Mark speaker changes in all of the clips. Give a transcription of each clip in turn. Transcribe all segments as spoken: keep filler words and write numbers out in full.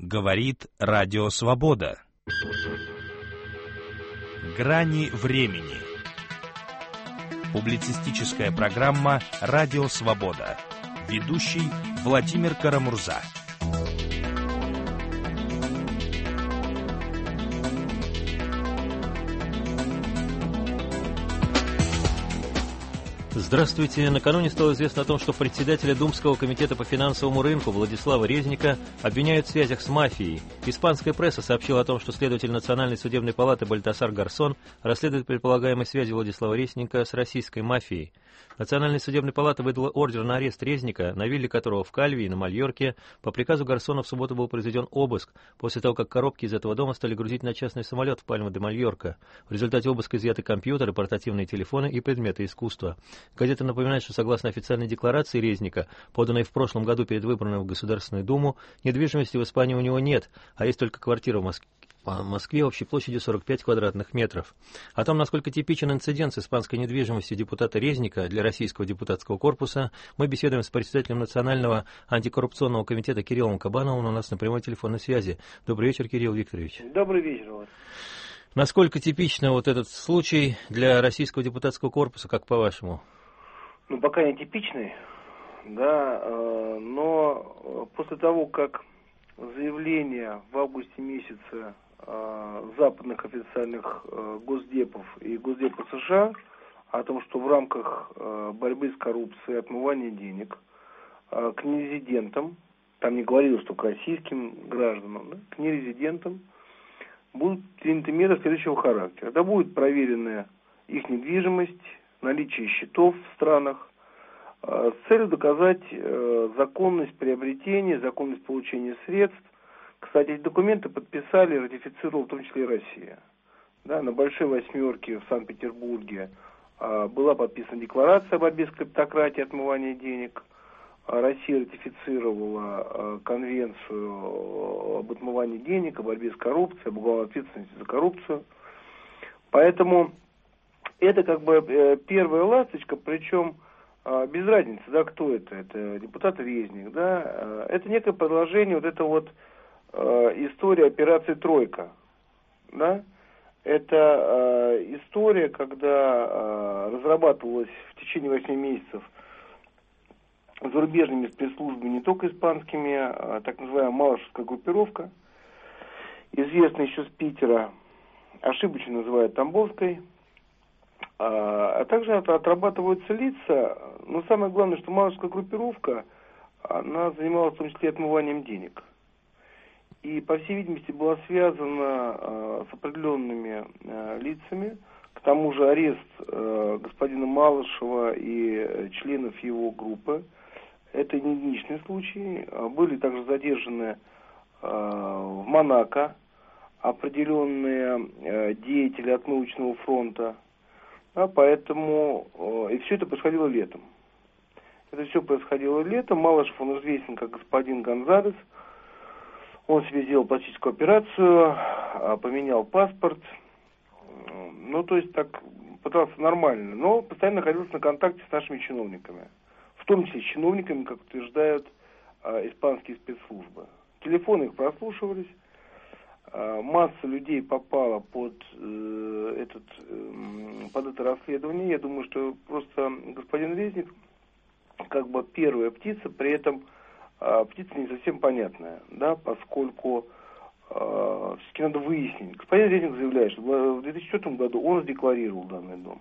Speaker 1: Говорит Радио Свобода. Грани времени. Публицистическая программа «Радио Свобода». Ведущий Владимир Карамурза.
Speaker 2: Здравствуйте. Накануне стало известно о том, что председателя Думского комитета по финансовому рынку Владислава Резника обвиняют в связях с мафией. Испанская пресса сообщила о том, что следователь Национальной судебной палаты Бальтасар Гарсон расследует предполагаемые связи Владислава Резника с российской мафией. Национальная судебная палата выдала ордер на арест Резника, на вилле которого в Кальвии на Мальорке по приказу Гарсона в субботу был произведен обыск, после того, как коробки из этого дома стали грузить на частный самолет в Пальма де Мальорка. В результате обыска изъяты компьютеры, портативные телефоны и предметы искусства. Газета напоминает, что согласно официальной декларации Резника, поданной в прошлом году перед выборами в Государственную Думу, недвижимости в Испании у него нет, а есть только квартира в Москве. В Москве общей площадью сорок пять квадратных метров. О том, насколько типичен инцидент с испанской недвижимостью депутата Резника для российского депутатского корпуса, мы беседуем с председателем Национального антикоррупционного комитета Кириллом Кабановым у нас на прямой телефонной связи. Добрый вечер, Кирилл Викторович.
Speaker 3: Добрый вечер. Вот.
Speaker 2: Насколько типично вот этот случай для российского депутатского корпуса, как по-вашему?
Speaker 3: Ну, пока не типичный, да, э, но после того, как заявление в августе месяце западных официальных э, госдепов и госдепа США о том, что в рамках э, борьбы с коррупцией, отмывания денег э, к нерезидентам, там не говорилось, что к российским гражданам, да, к нерезидентам будут приняты меры следующего характера. Да, будет проверена их недвижимость, наличие счетов в странах, э, с целью доказать э, законность приобретения, законность получения средств. Кстати, эти документы подписали, ратифицировала в том числе и Россия. Да, на Большой Восьмерке в Санкт-Петербурге а, была подписана декларация о борьбе с клептократией и отмывании денег. А, Россия ратифицировала а, конвенцию об отмывании денег, о борьбе с коррупцией, об уголовной ответственности за коррупцию. Поэтому это как бы э, первая ласточка, причем э, без разницы, да, кто это. Это депутат Резник, да. Э, это некое продолжение вот это вот история операции «Тройка». Да? Это э, история, когда э, разрабатывалась в течение восьми месяцев зарубежными спецслужбами, не только испанскими, а так называемая Малышевская группировка, известная еще с Питера, ошибочно называют Тамбовской, а, а также отрабатываются лица, но самое главное, что Малышевская группировка, она занималась в том числе отмыванием денег. И, по всей видимости, была связана э, с определенными э, лицами. К тому же арест э, господина Малышева и э, членов его группы – это не единичный случай. Были также задержаны э, в Монако определенные э, деятели от научного фронта. Да, поэтому э, и все это происходило летом. Это все происходило летом. Малышев, он известен как господин Гонзалес. Он себе сделал пластическую операцию, поменял паспорт, ну, то есть так пытался нормально, но постоянно находился на контакте с нашими чиновниками, в том числе с чиновниками, как утверждают э, испанские спецслужбы. Телефоны их прослушивались, э, масса людей попала под, э, этот, э, под это расследование. Я думаю, что просто господин Резник как бы первая птица, при этом птица не совсем понятная, да, поскольку э, все-таки надо выяснить. Господин Резник заявляет, что в две тысячи четвёртом году он задекларировал данный дом.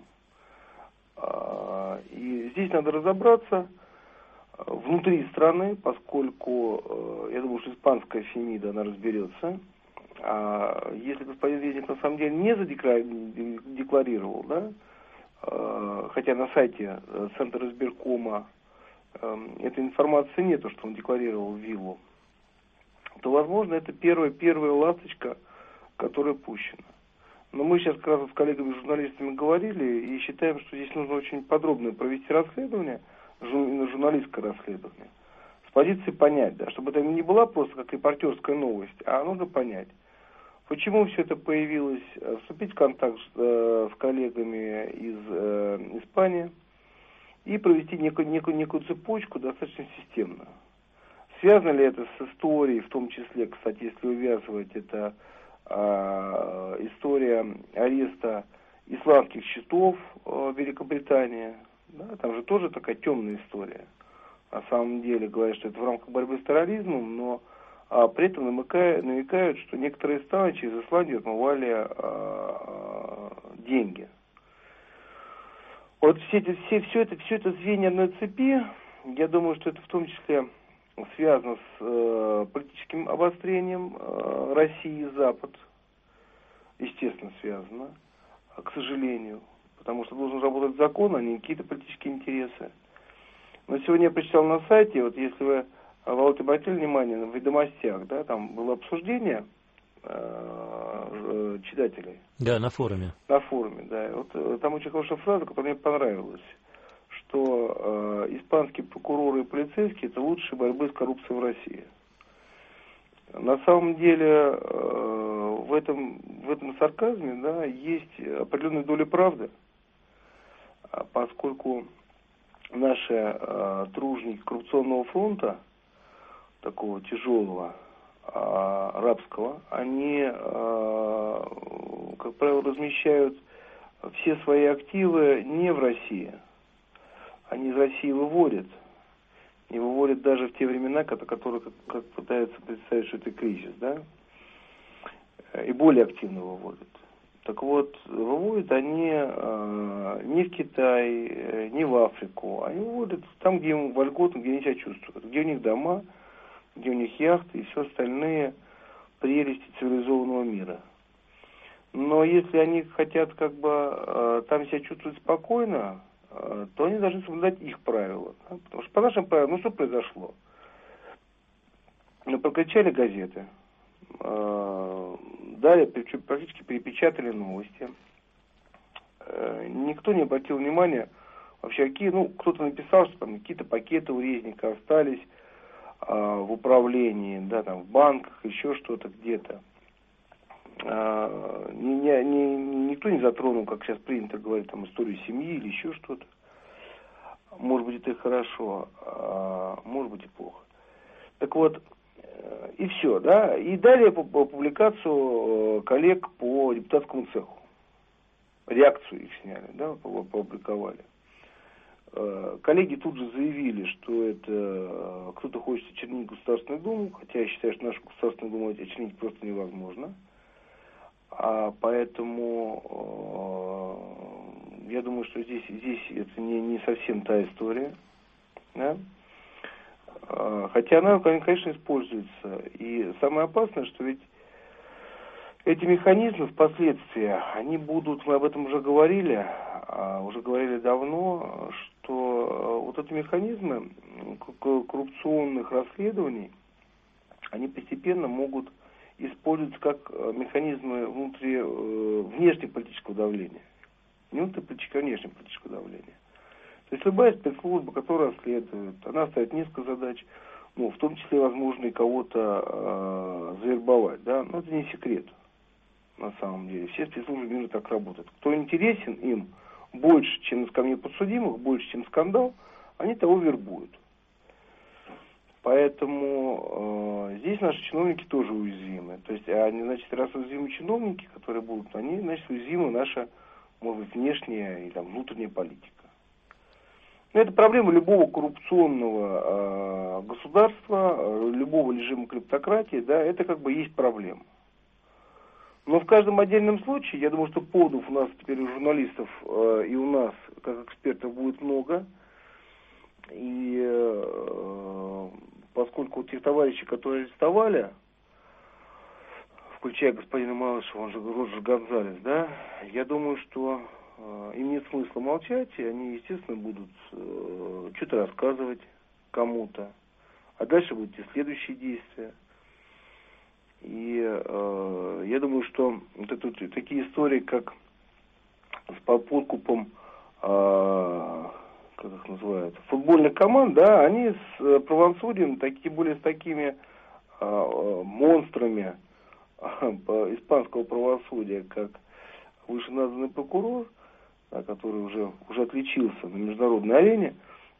Speaker 3: Э, и здесь надо разобраться э, внутри страны, поскольку, э, я думаю, что испанская Фемида, она разберется. А если господин Резник на самом деле не задекларировал, да, э, хотя на сайте Центра избиркома этой информации нету, что он декларировал виллу, то, возможно, это первая, первая ласточка, которая пущена. Но мы сейчас как раз с коллегами-журналистами говорили и считаем, что здесь нужно очень подробно провести расследование, журналистское расследование, с позиции понять, да, чтобы это не была просто как репортерская новость, а нужно понять, почему все это появилось, вступить в контакт с, э, с коллегами из э, Испании, и провести некую, некую, некую цепочку достаточно системную. связано ли это с историей, в том числе, кстати, если увязывать, это э, история ареста исламских счетов э, Великобритании. Да, там же тоже такая темная история. На самом деле говорят, что это в рамках борьбы с терроризмом, но а, при этом намекают, намекают, что некоторые страны через Исландию отмывали а, а, деньги. Вот все это, все, все это, все это звенья одной цепи, я думаю, что это в том числе связано с э, политическим обострением э, России и Запад. Естественно, связано, к сожалению. Потому что должен работать закон, а не какие-то политические интересы. Но сегодня я прочитал на сайте, вот если вы, Володя, обратили внимание, в «Ведомостях», да, там было обсуждение э, читателей.
Speaker 2: Да, на форуме.
Speaker 3: На форуме, да. Вот там очень хорошая фраза, которая мне понравилась, что э, испанские прокуроры и полицейские – это лучшие борьбы с коррупцией в России. На самом деле э, в этом, в этом сарказме, да, есть определенная доля правды, поскольку наши э, тружники коррупционного фронта, такого тяжелого, э, арабского, они, э, как правило, размещают все свои активы не в России. Они из России выводят. И выводят даже в те времена, которые как, как пытаются представить, что это кризис, да? И более активно выводят. Так вот, выводят они э, не в Китай, э, не в Африку. Они выводят там, где им вольготно, где они себя чувствуют. Где у них дома, где у них яхты и все остальные прелести цивилизованного мира. Но если они хотят как бы э, там себя чувствовать спокойно, э, то они должны соблюдать их правила. Да? Потому что по нашим правилам, ну что произошло? Ну, прокричали газеты. Далее практически перепечатали новости. Никто не обратил внимания, вообще какие, ну, кто-то написал, что там какие-то пакеты у Резника остались а, в управлении, да, там, в банках, еще что-то где-то. А, ни, ни, ни, никто не затронул, как сейчас принято говорить, там, историю семьи или еще что-то. Может быть, это и хорошо, а может быть, и плохо. Так вот, и все, да. И далее по, по публикацию коллег по депутатскому цеху. Реакцию их сняли, да, опубликовали. Коллеги тут же заявили, что это кто-то хочет очернить Государственную Думу, хотя я считаю, что нашу Государственную Думу очернить просто невозможно. А поэтому э, я думаю, что здесь, здесь это не, не совсем та история, да. Хотя она, конечно, используется. И самое опасное, что ведь эти механизмы впоследствии, они будут, мы об этом уже говорили, уже говорили давно, что вот эти механизмы коррупционных расследований, они постепенно могут использоваться как механизмы внутри, внешнеполитического давления. Не внутриполитического, а внешнеполитического давления. То есть любая спецслужба, которая расследует, она ставит несколько задач, ну, в том числе, возможно, и кого-то э, завербовать, да, но это не секрет, на самом деле. Все спецслужбы мира так работают. Кто интересен им больше, чем на скамье подсудимых, больше, чем скандал, они того вербуют. Поэтому э, здесь наши чиновники тоже уязвимы. То есть, они, значит, раз уязвимы чиновники, которые будут, они, значит, уязвимы наша, может быть, внешняя и там, внутренняя политика. Это проблема любого коррупционного э, государства, э, любого режима клептократии, да, это как бы есть проблема. Но в каждом отдельном случае, я думаю, что поводов у нас теперь у журналистов э, и у нас, как экспертов, будет много. И э, поскольку у тех товарищей, которые арестовали, включая господина Малышева, он же Роджер Гонзалес, да, я думаю, что им нет смысла молчать, и они, естественно, будут э, что-то рассказывать кому-то. А дальше будут и следующие действия. И э, я думаю, что вот это, такие истории, как с подкупом, э, как их называют, футбольных команд, да, они с правосудием, такие, более с такими э, монстрами э, испанского правосудия, как вышеназванный прокурор, который уже, уже отличился на международной арене,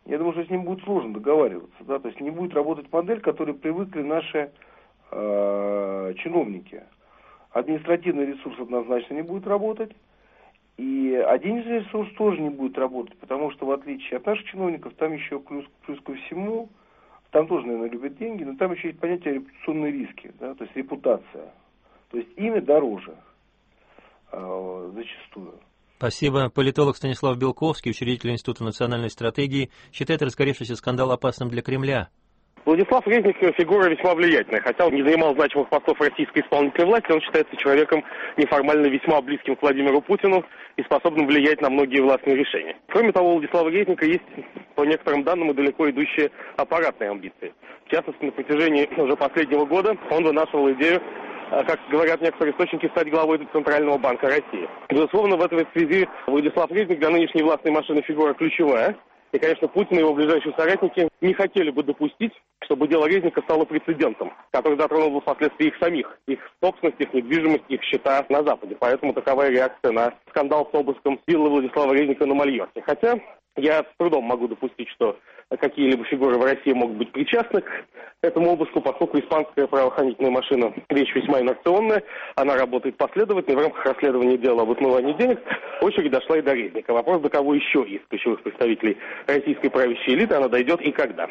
Speaker 3: я думаю, что с ним будет сложно договариваться, да, то есть не будет работать модель, к которой привыкли наши э, чиновники. Административный ресурс однозначно не будет работать, и а денежный ресурс тоже не будет работать, потому что в отличие от наших чиновников, там еще плюс, плюс ко всему, там тоже, наверное, любят деньги, но там еще есть понятие репутационные риски, да, то есть репутация, то есть имя дороже э, зачастую.
Speaker 2: Спасибо. Политолог Станислав Белковский, учредитель Института национальной стратегии, считает разгоревшийся скандал опасным для Кремля.
Speaker 4: Владислав Резник фигура весьма влиятельная. Хотя он не занимал значимых постов российской исполнительной власти, он считается человеком неформально весьма близким к Владимиру Путину и способным влиять на многие властные решения. Кроме того, у Владислава Резника есть, по некоторым данным, и далеко идущие аппаратные амбиции. В частности, на протяжении уже последнего года он вынашивал идею, как говорят некоторые источники, стать главой Центрального банка России. Безусловно, в этой связи Владислав Резник для нынешней властной машины фигура ключевая. И, конечно, Путин и его ближайшие соратники не хотели бы допустить, чтобы дело Резника стало прецедентом, который затронул бы впоследствии их самих, их собственность, их недвижимость, их счета на Западе. Поэтому таковая реакция на скандал с обыском виллы Владислава Резника на Мальорке. Хотя я с трудом могу допустить, что какие-либо фигуры в России могут быть причастны к этому обыску, поскольку испанская правоохранительная машина – вещь весьма инерционная, она работает последовательно, в рамках расследования дела об отмывании денег очередь дошла и до Резника. Вопрос, до кого еще из ключевых представителей российской правящей элиты она дойдет и когда.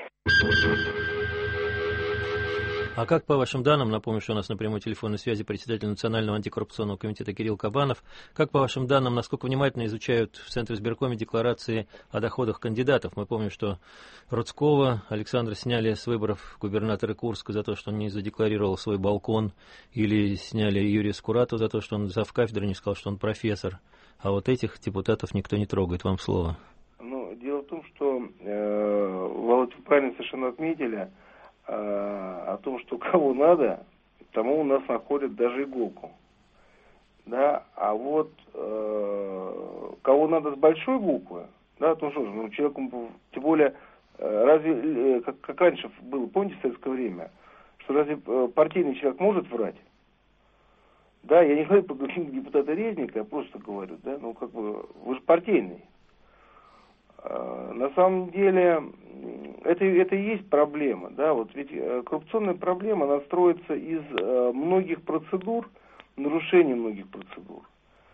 Speaker 2: А как, по вашим данным, напомню, что у нас на прямой телефонной связи председатель Национального антикоррупционного комитета Кирилл Кабанов, как, по вашим данным, насколько внимательно изучают в Центре избиркоме декларации о доходах кандидатов? Мы помним, что Рудского Александра сняли с выборов губернатора Курска за то, что он не задекларировал свой балкон, или сняли Юрия Скуратова за то, что он завкафедры не сказал, что он профессор. А вот этих депутатов никто не трогает. Вам слово.
Speaker 3: Ну, дело в том, что э, Володя правильно совершенно отметили, о том, что кого надо, тому у нас находят даже иголку. Да, а вот э, кого надо с большой буквы, да, то что же, ну, человеку, тем более, э, разве, как, как раньше было, помните, в советское время, что разве партийный человек может врать? Да, я не говорю про депутата Резника, я просто говорю, да, ну, как бы, вы же партийный. На самом деле, это, это и есть проблема, да, вот ведь коррупционная проблема, она строится из многих процедур, нарушений многих процедур.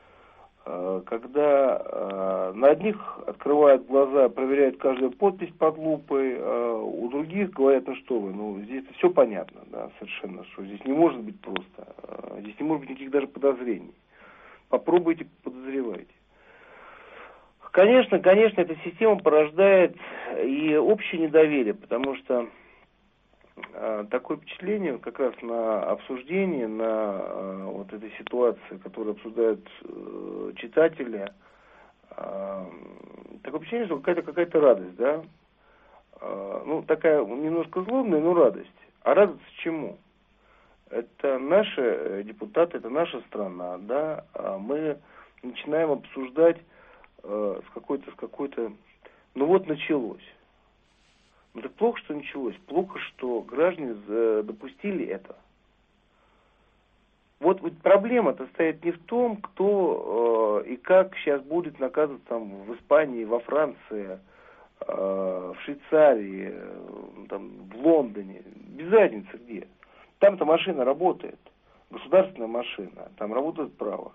Speaker 3: Когда на одних открывают глаза, проверяют каждую подпись под лупой, у других говорят, ну что вы, ну здесь все понятно, да, совершенно, что здесь не может быть просто, здесь не может быть никаких даже подозрений. Попробуйте, подозревайте. Конечно, конечно, эта система порождает и общее недоверие, потому что э, такое впечатление как раз на обсуждении, на э, вот этой ситуации, которую обсуждают э, читатели, э, такое впечатление, что какая-то какая-то радость, да, э, ну такая немножко злобная, но радость. А радость чему? Это наши депутаты, это наша страна, да, а мы начинаем обсуждать с какой-то, с какой-то, ну вот началось. Ну так плохо, что началось, плохо, что граждане допустили это. Вот, вот проблема-то стоит не в том, кто э, и как сейчас будет наказывать там в Испании, во Франции, э, в Швейцарии, э, там, в Лондоне, без разницы где. Там-то машина работает, государственная машина, там работает право.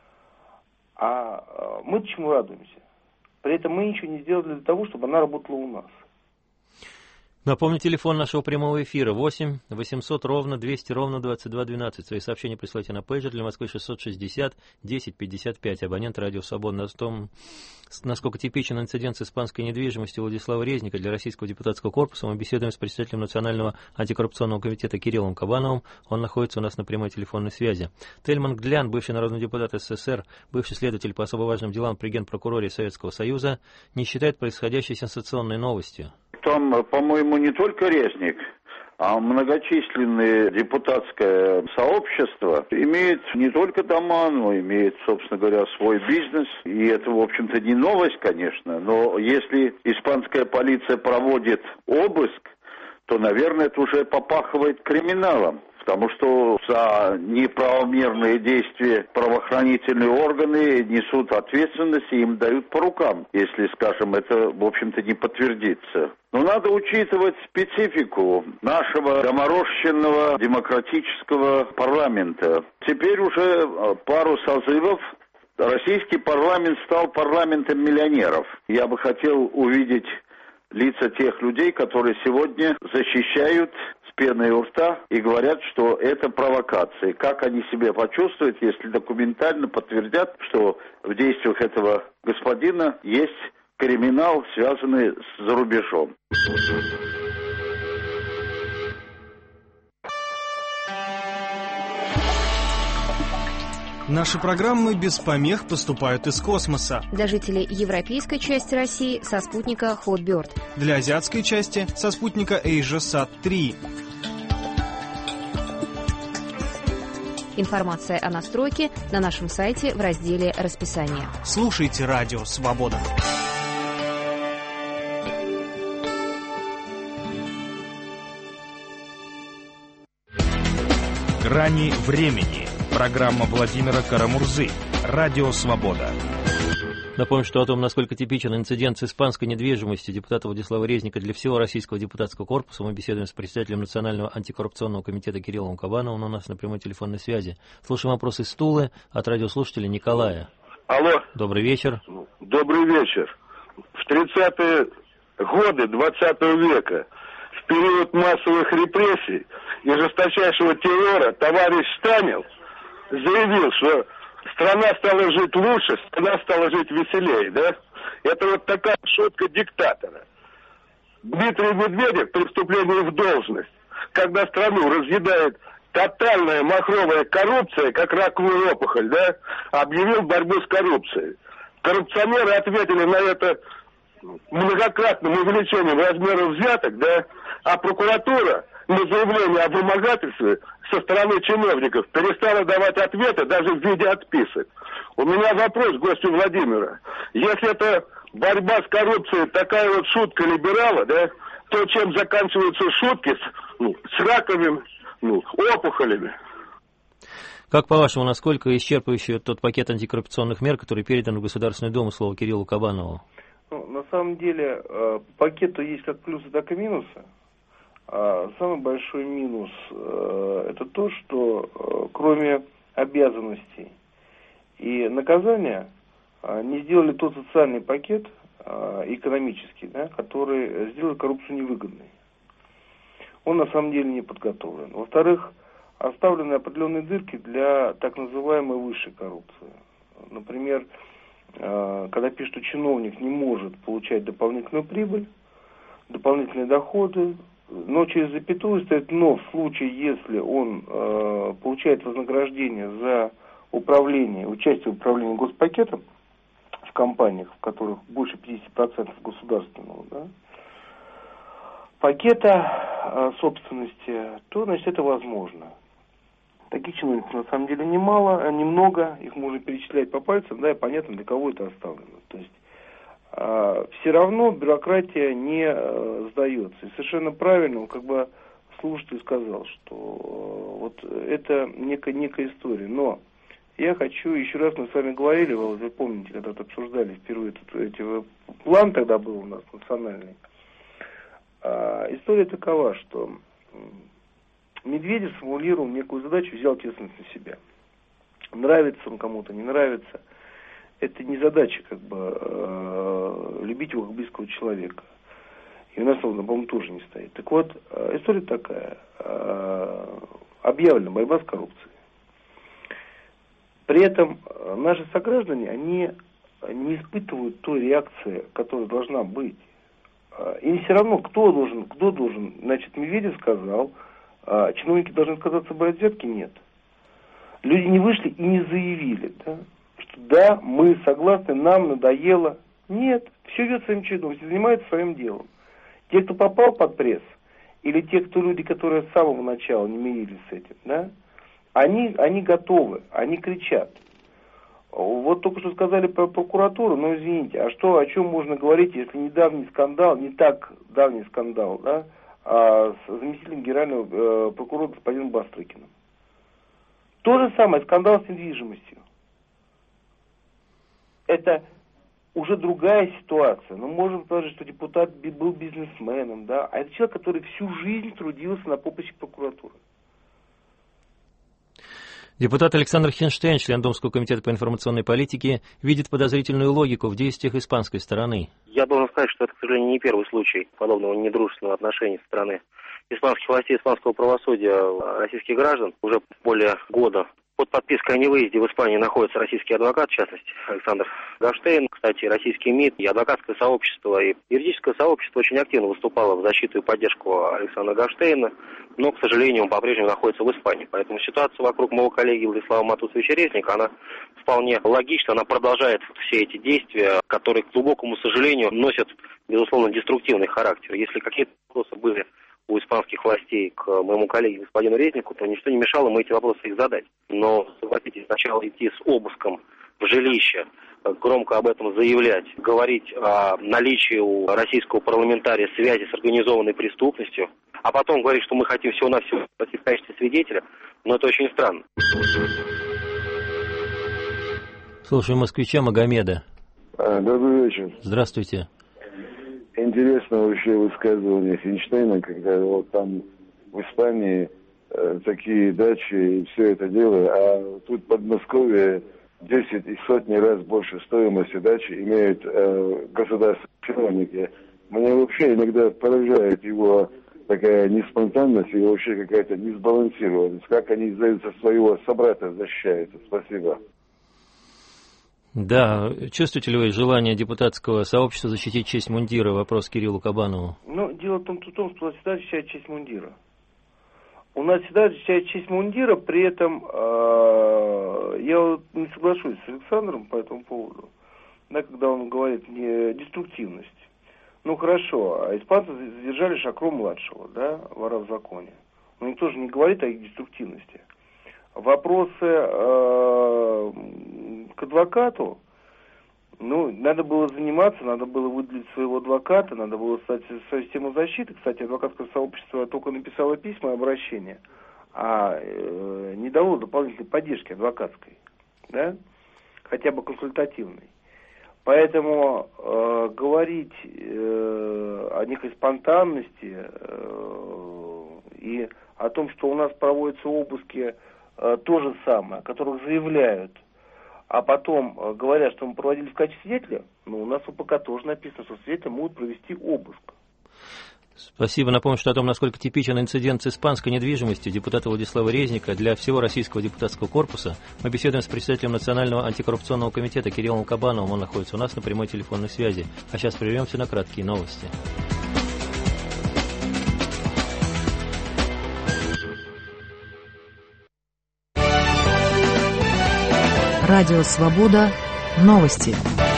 Speaker 3: А мы чему радуемся? При этом мы ничего не сделали для того, чтобы она работала у нас.
Speaker 2: Напомню, телефон нашего прямого эфира восемь восемьсот ровно двести ровно двадцать два двенадцать. Свои сообщения присылайте на пейджер для Москвы шестьсот шестьдесят десять пятьдесят пять. Абонент радио «Свобода». О том, насколько типичен инцидент с испанской недвижимостью Владислава Резника для российского депутатского корпуса, мы беседуем с председателем Национального антикоррупционного комитета Кириллом Кабановым. Он находится у нас на прямой телефонной связи. Тельман Глян, бывший народный депутат СССР, бывший следователь по особо важным делам при Генпрокуроре Советского Союза, не считает происходящей сенсационной новостью.
Speaker 5: Там, по-моему, не только Резник, а многочисленное депутатское сообщество имеет не только дома, но имеет, собственно говоря, свой бизнес. И это, в общем-то, не новость, конечно, но если испанская полиция проводит обыск, то, наверное, это уже попахивает криминалом. Потому что за неправомерные действия правоохранительные органы несут ответственность и им дают по рукам, если, скажем, это, в общем-то, не подтвердится. Но надо учитывать специфику нашего доморощенного демократического парламента. Теперь уже пару созывов российский парламент стал парламентом миллионеров. Я бы хотел увидеть лица тех людей, которые сегодня защищают с пеной у рта и говорят, что это провокации. Как они себя почувствуют, если документально подтвердят, что в действиях этого господина есть криминал, связанный с зарубежом.
Speaker 6: Наши программы без помех поступают из космоса.
Speaker 7: Для жителей европейской части России со спутника Hotbird.
Speaker 6: Для азиатской части со спутника AsiaSat три.
Speaker 7: Информация о настройке на нашем сайте в разделе «Расписание».
Speaker 6: Слушайте Радио Свобода.
Speaker 1: «Грани времени». Программа Владимира Карамурзы. Радио Свобода.
Speaker 2: Напомню, что о том, насколько типичен инцидент с испанской недвижимостью депутата Владислава Резника для всего российского депутатского корпуса, мы беседуем с председателем Национального антикоррупционного комитета Кириллом Кабановым. Он у нас на прямой телефонной связи. Слушаем вопросы из Тулы от радиослушателя Николая.
Speaker 8: Алло.
Speaker 2: Добрый вечер.
Speaker 8: Добрый вечер. В тридцатые годы двадцатого века, в период массовых репрессий и жесточайшего террора, товарищ Сталин заявил, что страна стала жить лучше, страна стала жить веселее, да? Это вот такая шутка диктатора. Дмитрий Медведев при вступлении в должность, когда страну разъедает тотальная махровая коррупция, как раковую опухоль, да, объявил борьбу с коррупцией. Коррупционеры ответили на это многократным увеличением размеров взяток, да, а прокуратура на заявление о вымогательстве со стороны чиновников перестала давать ответы даже в виде отписок. У меня вопрос к гостю Владимира. Если это борьба с коррупцией такая вот шутка либерала, да, то чем заканчиваются шутки с, ну, с раковыми, ну, опухолями?
Speaker 2: Как по-вашему, насколько исчерпывающий тот пакет антикоррупционных мер, который передан в Государственную Думу, слово Кириллу Кабанову?
Speaker 3: Ну, на самом деле, э, пакету есть как плюсы, так и минусы. А самый большой минус э, это то, что э, кроме обязанностей и наказания э, не сделали тот социальный пакет э, экономический, да, который сделал коррупцию невыгодной. Он на самом деле не подготовлен. Во-вторых, оставлены определенные дырки для так называемой высшей коррупции. Например, э, когда пишут, что чиновник не может получать дополнительную прибыль, дополнительные доходы, но через запятую стоит «но» в случае, если он э, получает вознаграждение за управление, участие в управлении госпакетом в компаниях, в которых больше пятьдесят процентов государственного, да, пакета э, собственности, то, значит, это возможно. Таких чиновников на самом деле немало, немного, их можно перечислять по пальцам, да, и понятно, для кого это оставлено. То есть э, все равно бюрократия не э, сдается. И совершенно правильно, он как бы слушатель сказал, что э, вот это некая, некая история. Но я хочу, еще раз мы с вами говорили, вы, вы помните, когда обсуждали впервые этот, эти, план тогда был у нас национальный. Э, история такова, что Медведев сформулировал некую задачу, взял ответственность на себя. Нравится он кому-то, не нравится. Это не задача, как бы, э, любить его как близкого человека. И у нас, по-моему, тоже не стоит. Так вот, э, история такая. Э, объявлена борьба с коррупцией. При этом э, наши сограждане, они не испытывают той реакции, которая должна быть. Э, и все равно, кто должен, кто должен, значит, Медведев сказал, а чиновники должны отказаться брать взятки? Нет. Люди не вышли и не заявили, да, что да, мы согласны, нам надоело. Нет, все идет своим чередом, все занимаются своим делом. Те, кто попал под пресс, или те, кто люди, которые с самого начала не мирились с этим, да, они, они готовы, они кричат. Вот только что сказали про прокуратуру, но извините, а что, о чем можно говорить, если недавний скандал, не так давний скандал, да, а, с заместителем генерального э, прокурора господином Бастрыкиным. То же самое, скандал с недвижимостью. Это уже другая ситуация. Мы можем сказать, что депутат был бизнесменом, да, а это человек, который всю жизнь трудился на поприще прокуратуры.
Speaker 2: Депутат Александр Хинштейн, член Думского комитета по информационной политике, видит подозрительную логику в действиях испанской стороны.
Speaker 9: Я должен сказать, что это, к сожалению, не первый случай подобного недружественного отношения со стороны испанских властей, испанского правосудия российских граждан. Уже более года под подпиской о невыезде в Испанию находится российский адвокат, в частности, Александр Гавштейн. Кстати, российский МИД и адвокатское сообщество, и юридическое сообщество очень активно выступало в защиту и поддержку Александра Гавштейна, но, к сожалению, он по-прежнему находится в Испании. Поэтому ситуация вокруг моего коллеги Владислава Матусовича Резника, она вполне логична, она продолжает все эти действия, которые, к глубокому сожалению, носят, безусловно, деструктивный характер. Если какие-то вопросы были у испанских властей к моему коллеге господину Резнику, то ничто не мешало ему эти вопросы их задать. Но, согласитесь, сначала идти с обыском в жилище, громко об этом заявлять, говорить о наличии у российского парламентария связи с организованной преступностью, а потом говорить, что мы хотим всего-навсего в качестве свидетеля, но это очень странно.
Speaker 2: Слушаю москвича Магомеда.
Speaker 10: А, добрый вечер.
Speaker 2: Здравствуйте.
Speaker 10: Интересно вообще высказывание Хинштейна, когда вот там в Испании э, такие дачи и все это дело, а тут в Подмосковье десять и сотни раз больше стоимости дачи имеют э, государственные чиновники. Мне вообще иногда поражает его такая неспонтанность и вообще какая-то несбалансированность. Как они за своего собрата защищаются. Спасибо.
Speaker 2: Да, чувствуете ли вы желание депутатского сообщества защитить честь мундира? Вопрос Кириллу Кабанову.
Speaker 3: Ну, дело в том, что у нас всегда защищает честь мундира. У нас всегда защищает честь мундира, при этом э, я вот не соглашусь с Александром по этому поводу, да, когда он говорит не деструктивность. Ну хорошо, а испанцы задержали Шакро-младшего, да, вора в законе. Но никто же не говорит о их деструктивности. Вопросы э, к адвокату, ну, надо было заниматься, надо было выделить своего адвоката, надо было создать свою систему защиты. Кстати, адвокатское сообщество только написало письма и обращения, а э, не дало дополнительной поддержки адвокатской, да, хотя бы консультативной. Поэтому э, говорить э, о некой спонтанности э, и о том, что у нас проводятся обыски, э, то же самое, о которых заявляют, а потом э, говорят, что мы проводили в качестве свидетеля, ну, у нас в УПК тоже написано, что свидетели могут провести обыск.
Speaker 2: Спасибо. Напомню, что о том, насколько типичен инцидент с испанской недвижимостью депутата Владислава Резника для всего российского депутатского корпуса, мы беседуем с председателем Национального антикоррупционного комитета Кириллом Кабановым. Он находится у нас на прямой телефонной связи. А сейчас прервемся на краткие новости.
Speaker 11: Радио «Свобода». Новости.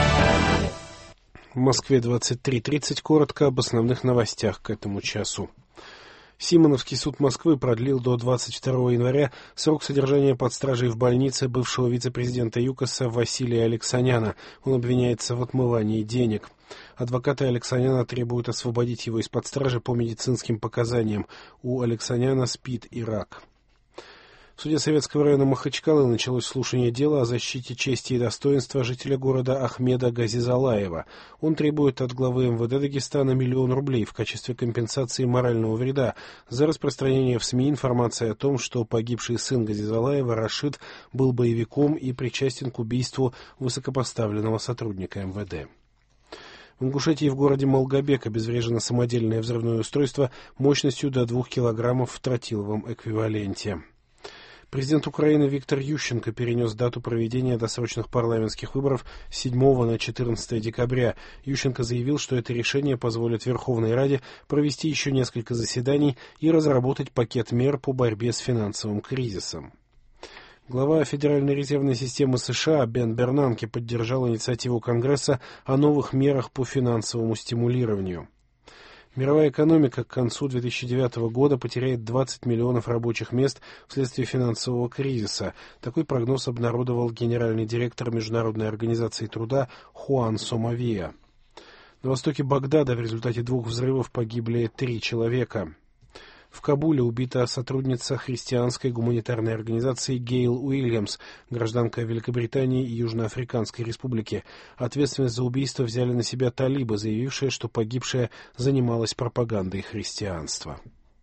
Speaker 12: В Москве двадцать три тридцать. Коротко об основных новостях к этому часу. Симоновский суд Москвы продлил до двадцать второго января срок содержания под стражей в больнице бывшего вице-президента ЮКОСа Василия Алексаняна. Он обвиняется в отмывании денег. Адвокаты Алексаняна требуют освободить его из-под стражи по медицинским показаниям. У Алексаняна СПИД и рак. В суде Советского района Махачкалы началось слушание дела о защите чести и достоинства жителя города Ахмеда Газизалаева. Он требует от главы МВД Дагестана миллион рублей в качестве компенсации морального вреда за распространение в СМИ информации о том, что погибший сын Газизалаева Рашид был боевиком и причастен к убийству высокопоставленного сотрудника МВД. В Ингушетии в городе Малгобек обезврежено самодельное взрывное устройство мощностью до двух килограммов в тротиловом эквиваленте. Президент Украины Виктор Ющенко перенес дату проведения досрочных парламентских выборов с седьмого на четырнадцатое декабря. Ющенко заявил, что это решение позволит Верховной Раде провести еще несколько заседаний и разработать пакет мер по борьбе с финансовым кризисом. Глава Федеральной резервной системы США Бен Бернанке поддержал инициативу Конгресса о новых мерах по финансовому стимулированию. Мировая экономика к концу две тысячи девятого года потеряет двадцать миллионов рабочих мест вследствие финансового кризиса. Такой прогноз обнародовал генеральный директор Международной организации труда Хуан Сомавиа. На востоке Багдада в результате двух взрывов погибли три человека. В Кабуле убита сотрудница христианской гуманитарной организации Гейл Уильямс, гражданка Великобритании и Южноафриканской Республики. Ответственность за убийство взяли на себя талибы, заявившие, что погибшая занималась пропагандой христианства.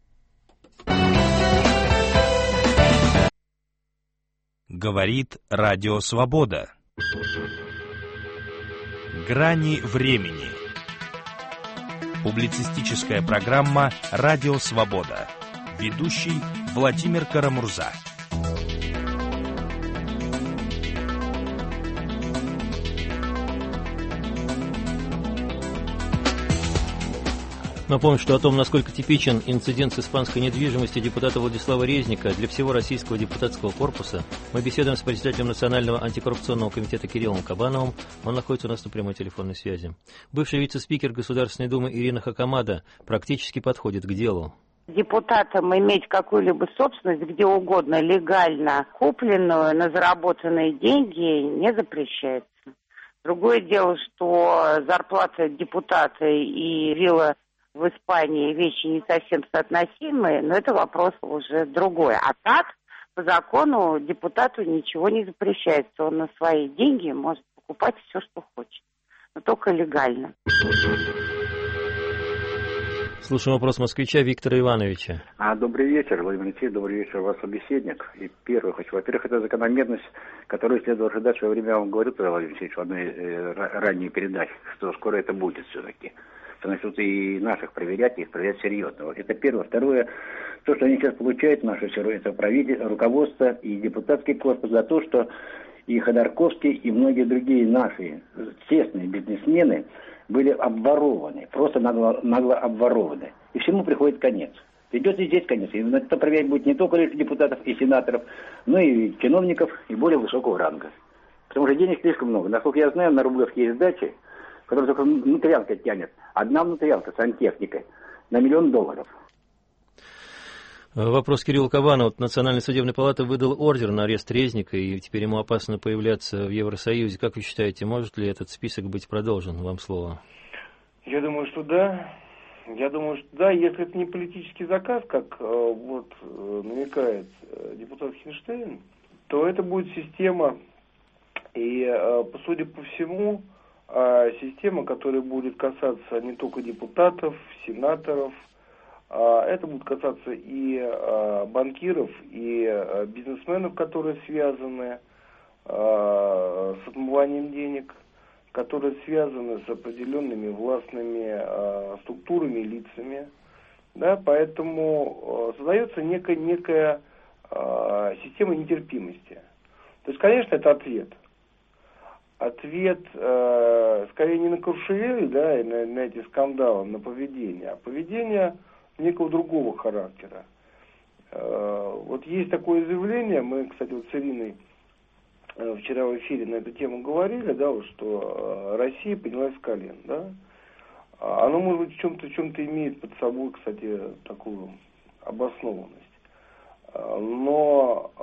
Speaker 1: Говорит Радио Свобода. Грани времени. Публицистическая программа «Радио Свобода». Ведущий Владимир Карамурза.
Speaker 2: Напомню, что о том, насколько типичен инцидент с испанской недвижимостью депутата Владислава Резника для всего российского депутатского корпуса, мы беседуем с председателем Национального антикоррупционного комитета Кириллом Кабановым. Он находится у нас на прямой телефонной связи. Бывший вице-спикер Государственной Думы Ирина Хакамада практически подходит к делу.
Speaker 13: Депутатам иметь какую-либо собственность где угодно, легально купленную на заработанные деньги, не запрещается. Другое дело, что зарплата депутата и вилла в Испании вещи не совсем соотносимые, но это вопрос уже другой. А так, по закону, депутату ничего не запрещается. Он на свои деньги может покупать все, что хочет, но только легально.
Speaker 2: Слушаем вопрос москвича Виктора Ивановича.
Speaker 14: А, добрый вечер, Владимир Алексеевич, добрый вечер, у вас собеседник. И первый хочу. Во-первых, это закономерность, которую следовало ожидать. В свое время я вам говорил, Владимир Алексеевич, в одной э, ранней передаче, что скоро это будет все-таки. Что начнут и наших проверять, и их проверять серьезно. Вот это первое. Второе, то, что они сейчас получают, наше это правительство, руководство и депутатский корпус, за то, что и Ходорковский, и многие другие наши честные бизнесмены были обворованы, просто нагло, нагло обворованы. И всему приходит конец. Идет и здесь конец. И это проверять будет не только депутатов и сенаторов, но и чиновников, и более высокого ранга. Потому что денег слишком много. Насколько я знаю, на Рублевке есть дачи, которая только внутрянка тянет. Одна внутрянка, сантехника, на миллион долларов.
Speaker 2: Вопрос Кирилла Кабанова. Вот Национальная судебная палата выдал ордер на арест Резника, и теперь ему опасно появляться в Евросоюзе. Как вы считаете, может ли этот список быть продолжен? Вам слово.
Speaker 3: Я думаю, что да. Я думаю, что да, если это не политический заказ, как э, вот э, намекает э, депутат Хинштейн, то это будет система, и, э, по судя по всему, э, система, которая будет касаться не только депутатов, сенаторов, э, это будет касаться и э, банкиров, и э, бизнесменов, которые связаны э, с отмыванием денег, которые связаны с определенными властными э, структурами, лицами, да, поэтому э, создается некая, некая э, система нетерпимости. То есть, конечно, это ответ. Ответ, э, скорее, не на Куршевель, да, и на, на эти скандалы, на поведение, а поведение некого другого характера. Э, вот есть такое заявление, мы, кстати, вот с Ириной вчера в эфире на эту тему говорили, да, вот, что Россия поднялась с колен, да. Оно, может быть, в чем-то, в чем-то имеет под собой, кстати, такую обоснованность. Но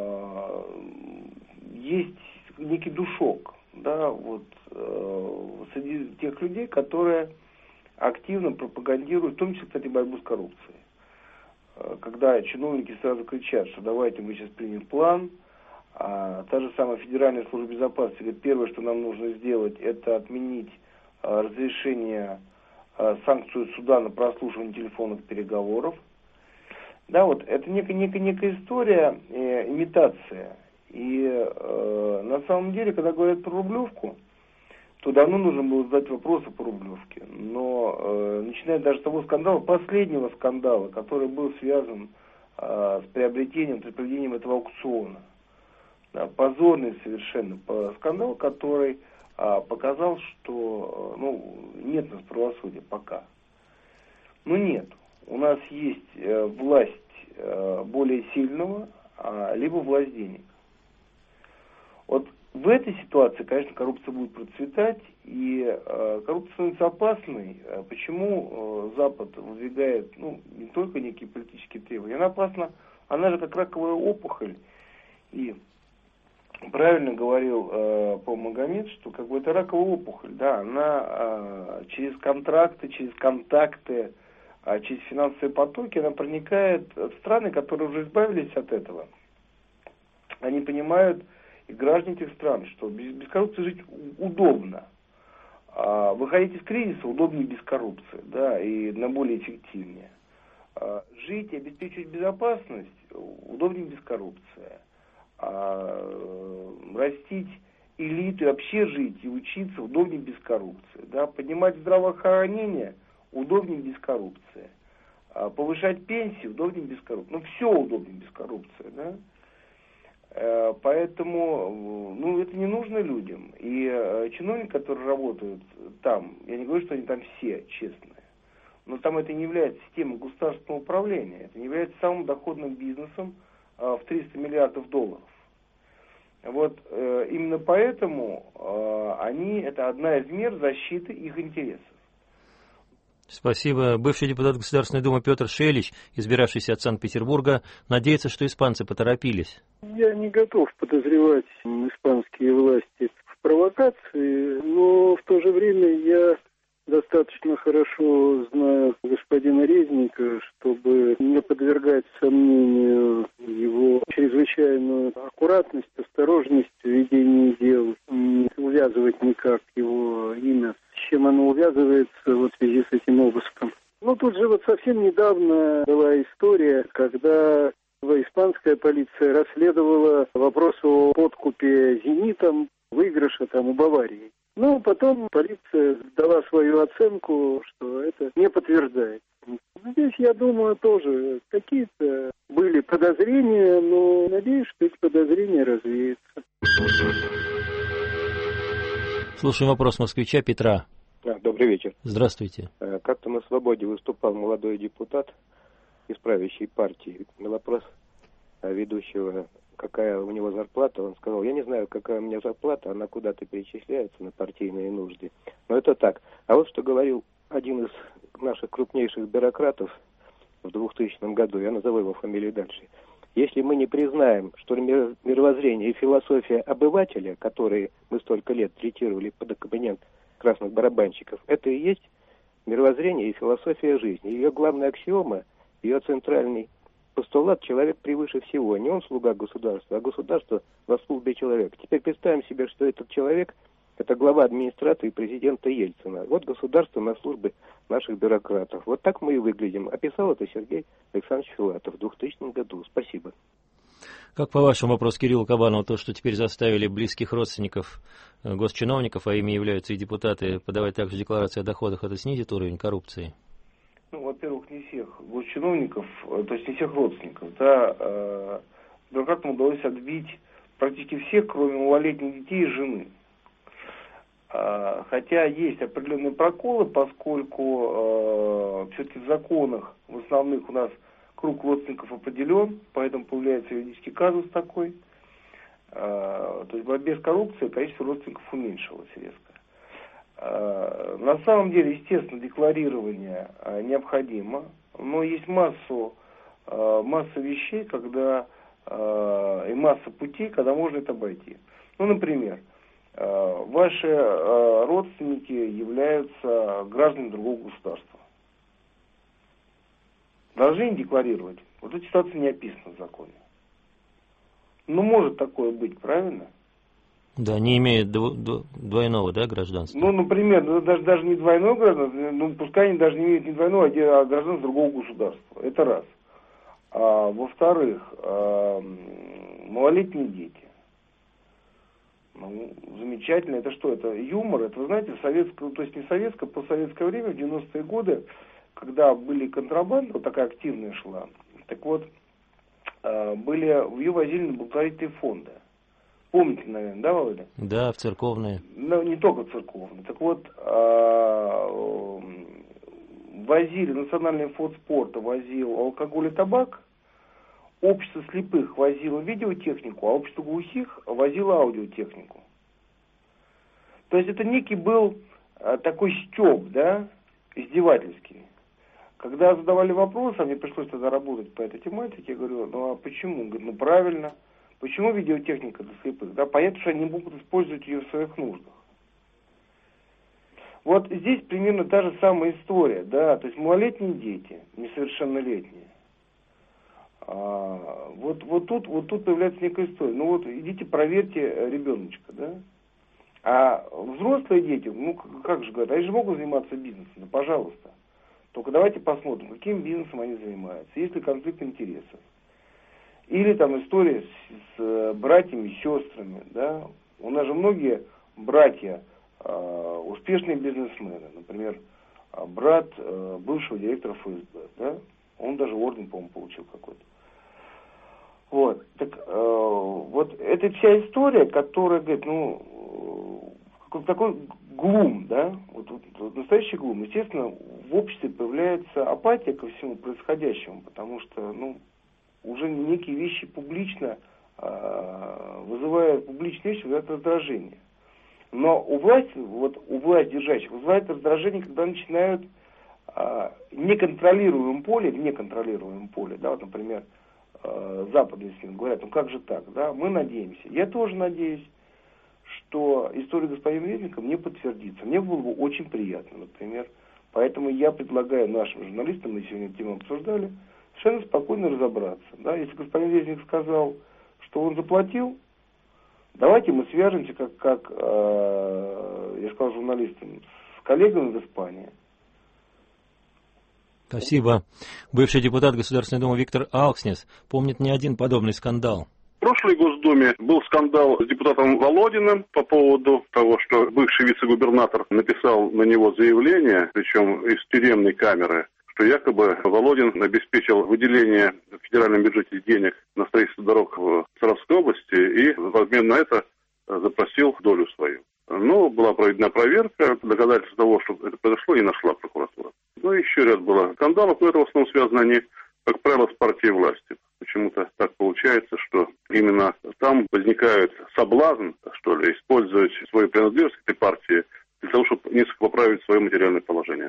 Speaker 3: э, есть некий душок, да, вот, э, среди тех людей, которые активно пропагандируют, в том числе, кстати, борьбу с коррупцией. Когда чиновники сразу кричат, что давайте мы сейчас примем план. А та же самая Федеральная служба безопасности говорит, первое, что нам нужно сделать, это отменить а, разрешение, а, санкцию суда на прослушивание телефонных переговоров. Да, вот это некая, некая, некая история, э, имитация. И э, на самом деле, когда говорят про Рублевку, то давно нужно было задать вопросы по Рублевке. Но э, начиная даже с того скандала, последнего скандала, который был связан э, с приобретением, с проведением этого аукциона. Да, позорный совершенно скандал, который а, показал, что ну, нет у нас правосудия пока. Ну нет. У нас есть э, власть э, более сильного, а, либо власть денег. Вот в этой ситуации, конечно, коррупция будет процветать, и э, коррупция становится опасной. Почему э, Запад выдвигает ну, не только некие политические требования, она опасна, она же как раковая опухоль, и правильно говорил э, Пол Магомед, что как бы это раковая опухоль, да, она э, через контракты, через контакты, э, через финансовые потоки, она проникает в страны, которые уже избавились от этого. Они понимают, и граждане этих стран, что без, без коррупции жить удобно. А выходить из кризиса удобнее без коррупции, да, и на более эффективнее. А жить и обеспечивать безопасность удобнее без коррупции. А растить элиту и вообще жить и учиться удобнее без коррупции. Да? Поднимать здравоохранение удобнее без коррупции. А повышать пенсии удобнее без коррупции. Ну, все удобнее без коррупции, да. Поэтому, ну, это не нужно людям. И э, чиновники, которые работают там, я не говорю, что они там все честные, но там это не является системой государственного управления, это не является самым доходным бизнесом э, в триста миллиардов долларов. Вот э, именно поэтому э, они, это одна из мер защиты их интересов.
Speaker 2: Спасибо. Бывший депутат Государственной Думы Петр Шелич, избиравшийся от Санкт-Петербурга, надеется, что испанцы поторопились.
Speaker 15: Я не готов подозревать испанские власти в провокации, но в то же время я достаточно хорошо знаю господина Резника, чтобы не подвергать сомнению его чрезвычайную аккуратность, осторожность в ведении дел, не увязывать никак его имя, с чем оно увязывается вот в связи с этим обыском. Ну, тут же вот совсем недавно была история, когда испанская полиция расследовала вопрос о подкупе «Зенитом», выигрыша там у Баварии. Ну, потом полиция дала свою оценку, что это не подтверждается. Здесь, я думаю, тоже какие-то были подозрения, но надеюсь, что эти подозрения развеются.
Speaker 2: Слушаем вопрос москвича Петра.
Speaker 16: Добрый вечер.
Speaker 2: Здравствуйте.
Speaker 16: Как-то на «Свободе» выступал молодой депутат из правящей партии. На вопрос ведущего, какая у него зарплата, он сказал: я не знаю, какая у меня зарплата, она куда-то перечисляется на партийные нужды. Но это так. А вот что говорил один из наших крупнейших бюрократов в двухтысячном году, я назову его фамилию дальше. Если мы не признаем, что мировоззрение и философия обывателя, которые мы столько лет третировали под аккомпанемент красных барабанщиков, это и есть мировоззрение и философия жизни. Ее главная аксиома, ее центральный постулат: человек превыше всего. Не он слуга государства, а государство во службе человека. Теперь представим себе, что этот человек – это глава администрации президента Ельцина. Вот государство на службе наших бюрократов. Вот так мы и выглядим. Описал это Сергей Александрович Филатов в двухтысячном году. Спасибо.
Speaker 2: Как по вашему вопросу Кирилла Кабанова, то, что теперь заставили близких родственников госчиновников, а ими являются и депутаты, подавать также декларации о доходах, это снизит уровень коррупции?
Speaker 3: Ну, во-первых, не всех госчиновников, то есть не всех родственников, да, э, бюрократам удалось отбить практически всех, кроме малолетних детей и жены. Э, хотя есть определенные проколы, поскольку э, все-таки в законах в основных у нас круг родственников определен, поэтому появляется юридический казус такой. Э, то есть в борьбе с коррупцией количество родственников уменьшилось резко. На самом деле, естественно, декларирование необходимо, но есть массу, масса вещей, когда, и масса путей, когда можно это обойти. Ну, например, ваши родственники являются гражданами другого государства. Должны не декларировать. Вот эта ситуация не описана в законе. Ну, может такое быть, правильно?
Speaker 2: Да, не имеет двойного, да, гражданства?
Speaker 3: Ну, например, ну, даже, даже не двойное гражданство, ну, пускай они даже не имеют не двойного, а гражданство другого государства. Это раз. А, во-вторых, а, малолетние дети. Ну, замечательно. Это что? Это юмор? Это, вы знаете, советское, то есть не советское, постсоветское время, в девяностые годы, когда были контрабанда, вот такая активная шла, так вот, а, были, ее возили на благотворительные фонды. Помните, наверное, да, Володя?
Speaker 2: Да, в церковные.
Speaker 3: Ну, не только церковные. Так вот, э, возили, Национальный фонд спорта возил алкоголь и табак, общество слепых возило видеотехнику, а общество глухих возило аудиотехнику. То есть это некий был э, такой стёб, да, издевательский. Когда задавали вопрос, а мне пришлось тогда работать по этой тематике, я говорю: ну а почему? Он говорит: ну правильно. Почему видеотехника для слепых? Да, понятно, что они могут использовать ее в своих нуждах. Вот здесь примерно та же самая история, да, то есть малолетние дети, несовершеннолетние. А, вот, вот, тут, вот тут появляется некая история. Ну вот идите проверьте ребеночка, да. А взрослые дети, ну как же говорят, они же могут заниматься бизнесом, да, пожалуйста. Только давайте посмотрим, каким бизнесом они занимаются, есть ли конфликт интересов. Или там история с, с братьями, сестрами, да. У нас же многие братья э, успешные бизнесмены. Например, брат э, бывшего директора эф эс бэ, да. Он даже орден, по-моему, получил какой-то. Вот. Так э, вот это вся история, которая, говорит, ну, какой-то такой глум, да, вот, вот, вот настоящий глум. Естественно, в обществе появляется апатия ко всему происходящему, потому что, ну, уже некие вещи публично, э, вызывают, публичные вещи вызывают раздражение. Но у власти, вот у власть держащих, вызывает раздражение, когда начинают э, неконтролируемом поле, в неконтролируемом поле, да, вот, например, э, западные СМИ говорят, ну как же так, да, мы надеемся, я тоже надеюсь, что история господина Резника мне подтвердится. Мне было бы очень приятно, например. Поэтому я предлагаю нашим журналистам, мы сегодня эту тему обсуждали, совершенно спокойно разобраться. Да? Если господин Резник сказал, что он заплатил, давайте мы свяжемся, как, как э, я сказал журналистам, с коллегами в Испании.
Speaker 2: Спасибо. Бывший депутат Государственной Думы Виктор Алкснес помнит не один подобный скандал.
Speaker 8: В прошлой Госдуме был скандал с депутатом Володиным по поводу того, что бывший вице-губернатор написал на него заявление, причем из тюремной камеры, что якобы Володин обеспечил выделение в федеральном бюджете денег на строительство дорог в Саратовской области и в обмен на это запросил долю свою. Но была проведена проверка, доказательств того, что это произошло, не нашла прокуратура. Ну и еще ряд было скандалов, но это в основном связано они, как правило, с партией власти. Почему-то так получается, что именно там возникает соблазн, что ли, использовать свою принадлежность к этой партии для того, чтобы несколько поправить свое материальное положение.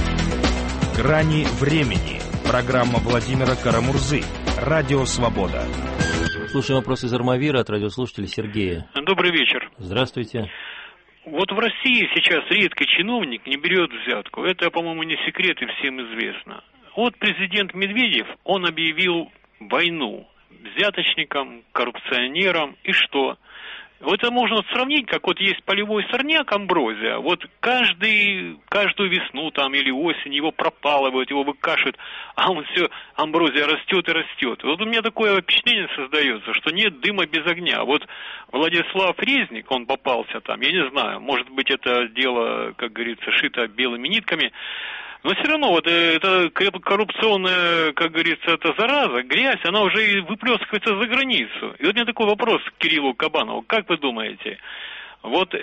Speaker 1: Грани времени. Программа Владимира Карамурзы. Радио Свобода.
Speaker 2: Слушаем вопрос из Армавира от радиослушателя Сергея.
Speaker 17: Добрый вечер.
Speaker 2: Здравствуйте.
Speaker 17: Вот в России сейчас редко чиновник не берет взятку. Это, по-моему, не секрет и всем известно. Вот президент Медведев, он объявил войну взяточникам, коррупционерам, и что? Вот это можно сравнить, как вот есть полевой сорняк амброзия, вот каждый, каждую весну там или осень его пропалывают, его выкашивают, а он все, амброзия растет и растет. Вот у меня такое впечатление создается, что нет дыма без огня. Вот Владислав Резник, он попался там, я не знаю, может быть это дело, как говорится, шито белыми нитками, но все равно вот эта коррупционная, как говорится, эта зараза, грязь, она уже и выплескивается за границу. И вот у меня такой вопрос к Кириллу Кабанову. Как вы думаете, вот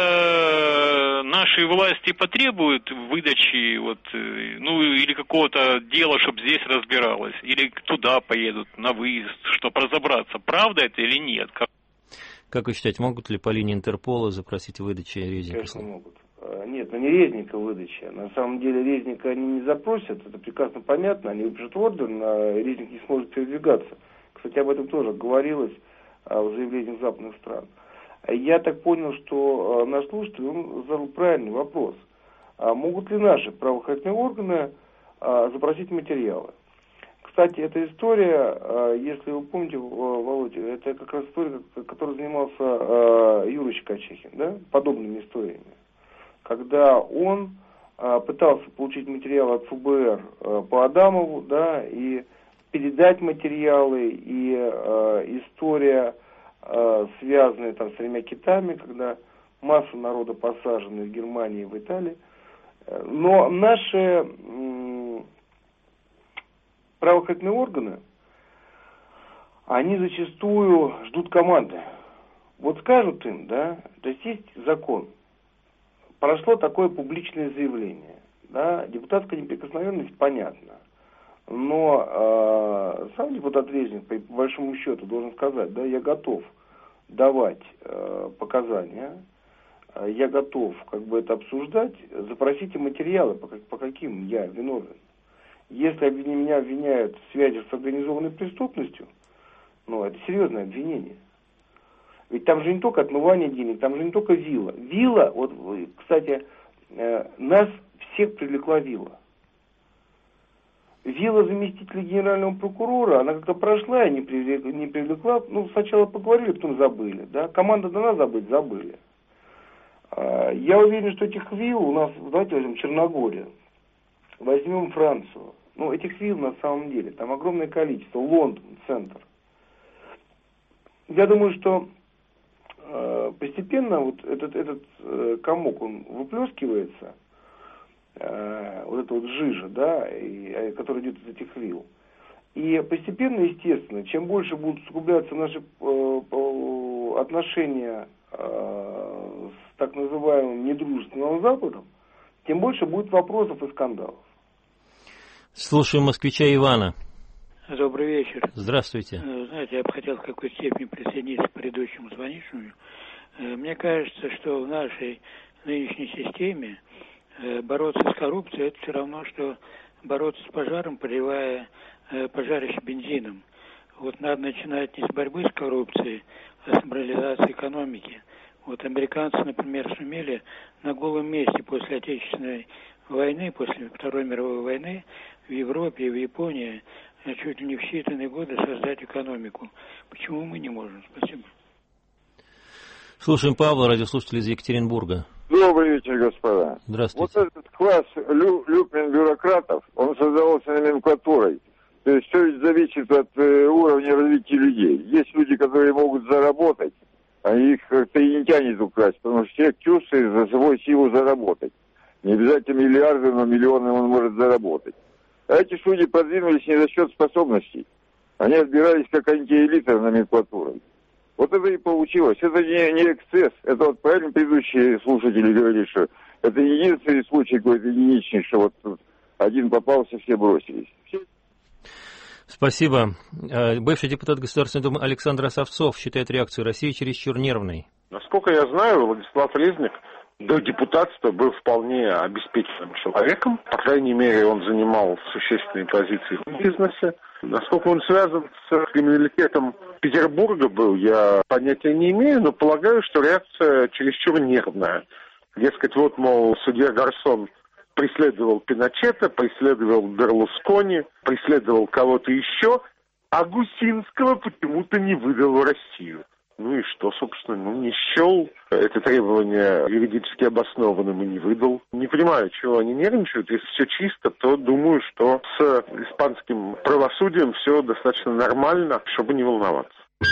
Speaker 17: это наши власти потребуют выдачи, вот, ну, или какого-то дела, чтобы здесь разбиралось, или туда поедут на выезд, чтобы разобраться, правда это или нет? Как,
Speaker 2: как вы считаете, могут ли по линии Интерпола запросить выдачи Резника?
Speaker 3: Конечно, могут. Нет, ну не Резника выдача. На самом деле Резника они не запросят, это прекрасно понятно. Они выпишут орден, а Резник не сможет передвигаться. Кстати, об этом тоже говорилось в заявлениях западных стран. Я так понял, что наш слушатель он задал правильный вопрос. А могут ли наши правоохранительные органы запросить материалы? Кстати, эта история, если вы помните, Володя, это как раз история, которой занимался Юра Щекочихин, да, подобными историями. Когда он а, пытался получить материалы от эф бэ эр а, по Адамову, да, и передать материалы, и а, история, а, связанная там с тремя китами, когда масса народа посажена в Германии и в Италии. Но наши м, правоохранительные органы, они зачастую ждут команды. Вот скажут им, да, то есть есть закон. Прошло такое публичное заявление, да, депутатская неприкосновенность, понятно, но э, сам депутат Резник, по, по большому счету, должен сказать, да, я готов давать э, показания, э, я готов как бы это обсуждать, запросите материалы, по, по каким я виновен. Если меня обвиняют в связи с организованной преступностью, ну, это серьезное обвинение. Ведь там же не только отмывание денег, там же не только вилла. Вилла, вот, кстати, э, нас всех привлекла вилла. Вилла заместителя генерального прокурора, она как-то прошла и не привлекла, не привлекла. Ну, сначала поговорили, потом забыли. Да? Команда дана забыть, забыли. А, я уверен, что этих вилл у нас, давайте возьмем Черногорию, возьмем Францию. Ну, этих вилл на самом деле, там огромное количество. Лондон, центр. Я думаю, что э, постепенно вот этот, этот э, комок, он выплескивается, вот эта вот жижа, да, и, которая идет из этих вилл. И постепенно, естественно, чем больше будут усугубляться наши э, отношения э, с так называемым недружественным Западом, тем больше будет вопросов и скандалов.
Speaker 2: Слушаем москвича Ивана.
Speaker 18: Добрый вечер.
Speaker 2: Здравствуйте.
Speaker 18: Знаете, я бы хотел в какой-то степени присоединиться к предыдущему звонившему. Мне кажется, что в нашей нынешней системе бороться с коррупцией — это все равно, что бороться с пожаром, поливая э, пожарище бензином. Вот надо начинать не с борьбы с коррупцией, а с морализации экономики. Вот американцы, например, сумели на голом месте после Отечественной войны, после Второй мировой войны в Европе и в Японии чуть ли не в считанные годы создать экономику. Почему мы не можем? Спасибо.
Speaker 2: Слушаем Павла, радиослушатель из Екатеринбурга.
Speaker 19: Добрый вечер, господа.
Speaker 2: Здравствуйте.
Speaker 19: Вот этот класс лю, люмпен-бюрократов, он создавался номенклатурой. То есть все ведь зависит от э, уровня развития людей. Есть люди, которые могут заработать, а их как-то и не тянет украсть, потому что человек чувствует за собой силу заработать. Не обязательно миллиарды, но миллионы он может заработать. А эти люди продвинулись не за счет способностей. Они отбирались как антиэлита номенклатурой. Вот это и получилось. Это не, не эксцесс. Это вот правильно предыдущие слушатели говорили, что это единственный случай какой-то единичный, что вот один попался, все бросились. Все...
Speaker 2: Спасибо. Бывший депутат Государственной Думы Александр Осовцов считает реакцию России чересчур нервной.
Speaker 20: Насколько я знаю, Владислав Резник до депутатства был вполне обеспеченным человеком. По крайней мере, он занимал существенные позиции в бизнесе. Насколько он связан с криминалитетом Петербурга был, я понятия не имею, но полагаю, что реакция чересчур нервная. Дескать, вот, мол, судья Гарсон преследовал Пиночета, преследовал Берлускони, преследовал кого-то еще, а Гусинского почему-то не выдал в Россию. Ну и что, собственно, ну не счел это требование юридически обоснованным и не выдал. Не понимаю, чего они нервничают. Если все чисто, то думаю, что с испанским правосудием все достаточно нормально, чтобы не волноваться.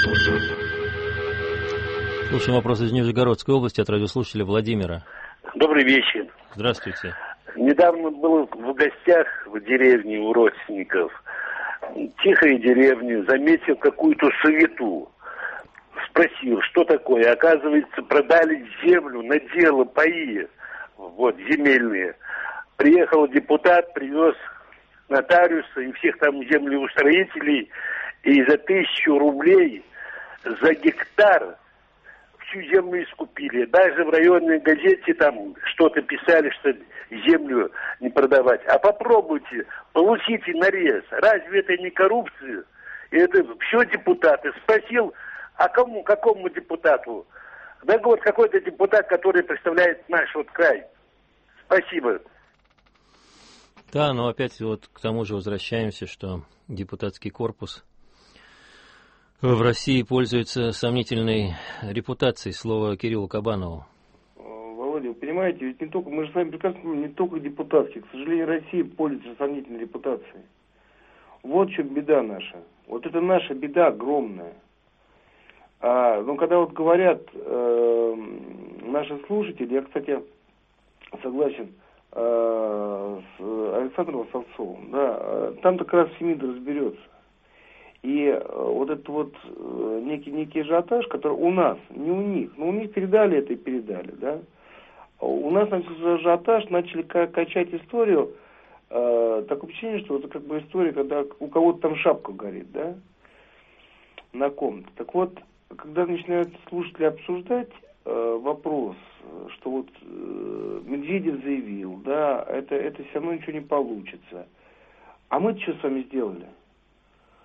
Speaker 2: Слушаем вопрос из Нижегородской области от радиослушателя Владимира.
Speaker 21: Добрый вечер.
Speaker 2: Здравствуйте.
Speaker 21: Недавно был в гостях в деревне у родственников. Тихой деревне заметил какую-то суету. Спросил, что такое. Оказывается, продали землю на дело, паи, вот, земельные. Приехал депутат, привез нотариуса и всех там землеустроителей, и за тысячу рублей за гектар всю землю искупили. Даже в районной газете там что-то писали, что землю не продавать. А попробуйте, получите нарез. Разве это не коррупция? И это все депутаты. Спросил, а кому, какому депутату? Да вот какой-то депутат, который представляет наш вот край. Спасибо.
Speaker 2: Да, но опять вот к тому же возвращаемся, что депутатский корпус в России пользуется сомнительной репутацией. Слово Кириллу Кабанову.
Speaker 3: Володя, вы понимаете, ведь не только, мы же с вами прекрасно понимаем, не только депутатский. К сожалению, Россия пользуется сомнительной репутацией. Вот в чем беда наша. Вот это наша беда огромная. А, ну, когда вот говорят э, наши слушатели, я, кстати, согласен э, с Александром Осовцовым, да, э, там как раз Фемид разберется. И э, вот этот вот э, некий, некий ажиотаж, который у нас, не у них, но у них передали это и передали, да. У нас начался ажиотаж, начали качать историю, э, такое впечатление, что это как бы история, когда у кого-то там шапка горит, да, на ком-то. Так вот, когда начинают слушатели обсуждать э, вопрос, что вот э, Медведев заявил, да, это, это все равно ничего не получится. А мы-то что с вами сделали?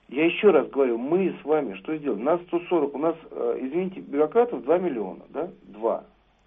Speaker 3: Я еще раз говорю, мы с вами что сделали? Нас сто сорок, у нас, извините, бюрократов два миллиона, да? два.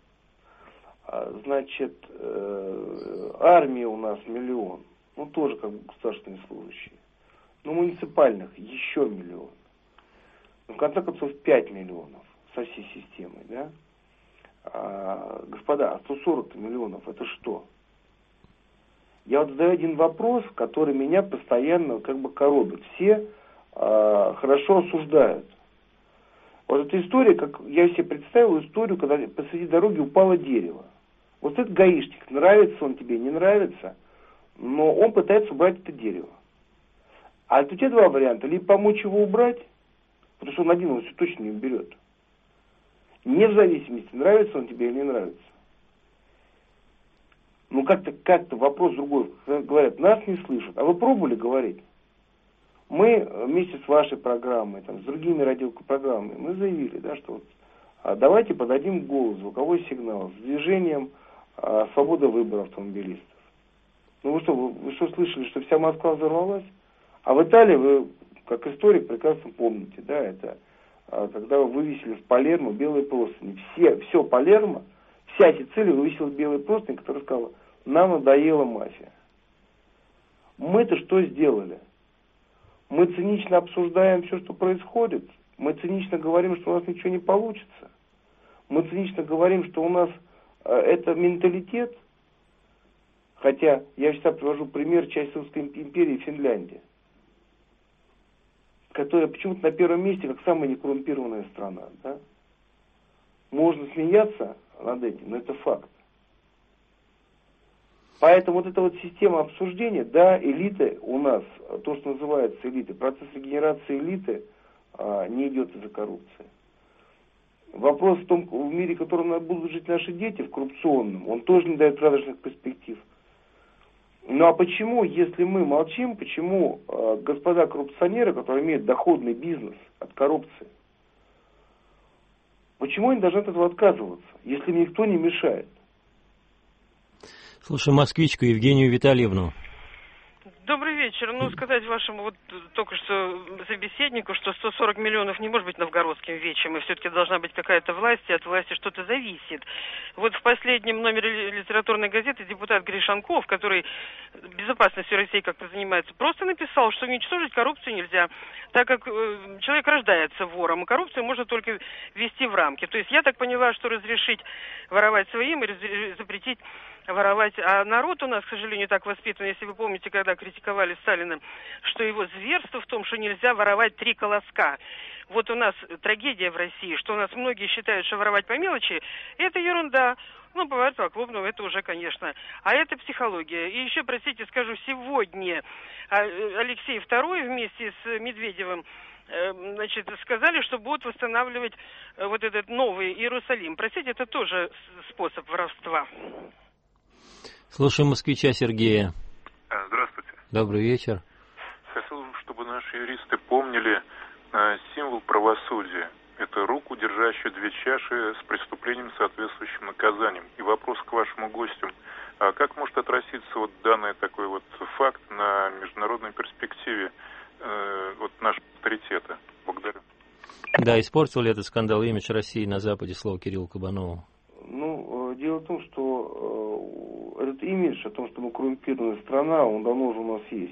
Speaker 3: Значит, армия у нас миллион, ну тоже как бы государственные служащие. Ну, муниципальных еще миллион. Ну, в конце концов, пять миллионов со всей системой, да? А, господа, а сто сорок миллионов это что? Я вот задаю один вопрос, который меня постоянно как бы коробит. Все а, хорошо осуждают. Вот эта история, как я себе представил историю, когда посреди дороги упало дерево. Вот этот гаишник, нравится он тебе, не нравится, но он пытается убрать это дерево. А у тебя два варианта. Либо помочь его убрать, потому что он один, он все точно не уберет. Не в зависимости, нравится он тебе или не нравится. Ну как-то как-то вопрос другой. Говорят, нас не слышат. А вы пробовали говорить? Мы вместе с вашей программой, там, с другими радиопрограммами, мы заявили, да, что вот, а давайте подадим голос, звуковой сигнал с движением а, «Свобода выбора» автомобилистов. Ну вы что, вы, вы что слышали, что вся Москва взорвалась? А в Италии, вы, как историк, прекрасно помните, да, это а, когда вы вывесили в Палермо белые простыни. Все, все Палермо, вся Сицилия вывесила белые простыни, которая сказала, нам надоела мафия. Мы-то что сделали? Мы цинично обсуждаем все, что происходит. Мы цинично говорим, что у нас ничего не получится. Мы цинично говорим, что у нас э, это менталитет. Хотя я всегда привожу пример части Русской империи Финляндия, которая почему-то на первом месте как самая некоррумпированная страна. Да? Можно смеяться над этим, но это факт. Поэтому вот эта вот система обсуждения, да, элиты у нас, то, что называется элитой, процесс регенерации элиты а, не идет из-за коррупции. Вопрос в том, в мире, в котором будут жить наши дети, в коррупционном, он тоже не дает радужных перспектив. Ну а почему, если мы молчим, почему а, господа коррупционеры, которые имеют доходный бизнес от коррупции, почему они должны от этого отказываться, если им никто не мешает?
Speaker 2: Слушаем москвичку Евгению Витальевну.
Speaker 4: Добрый вечер. Ну, сказать вашему вот только что собеседнику, что сто сорок миллионов не может быть новгородским вечем, и все-таки должна быть какая-то власть, и от власти что-то зависит. Вот в последнем номере литературной газеты депутат Гришанков, который безопасностью России как-то занимается, просто написал, что уничтожить коррупцию нельзя, так как э, человек рождается вором, и коррупцию можно только ввести в рамки. То есть я так поняла, что разрешить воровать своим и запретить воровать. А народ у нас, к сожалению, так воспитан. Если вы помните, когда критиковали Сталина, что его зверство в том, что нельзя воровать три колоска. Вот у нас трагедия в России, что у нас многие считают, что воровать по мелочи – это ерунда. Ну, бывает по-клубному, это уже, конечно. А это психология. И еще, простите, скажу, сегодня Алексей второй вместе с Медведевым значит, сказали, что будут восстанавливать вот этот новый Иерусалим. Простите, это тоже способ воровства.
Speaker 2: Слушаем москвича Сергея.
Speaker 22: Здравствуйте.
Speaker 2: Добрый вечер.
Speaker 22: Хотел, чтобы наши юристы помнили э, символ правосудия. Это руку, держащую две чаши с преступлением, соответствующим наказанием. И вопрос к вашему гостю. А как может отразиться вот данный такой вот факт на международной перспективе э, вот нашего авторитета? Благодарю.
Speaker 2: Да, испортил ли этот скандал имидж России на Западе, слово Кириллу Кабанову?
Speaker 3: Ну, дело в том, что э, этот имидж о том, что мы коррумпированная страна, он давно уже у нас есть.